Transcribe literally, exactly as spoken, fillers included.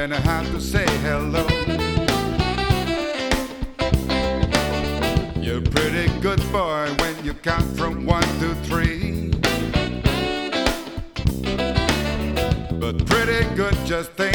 and I have to say hello. You're a pretty good boy when you count from one to three, but pretty good just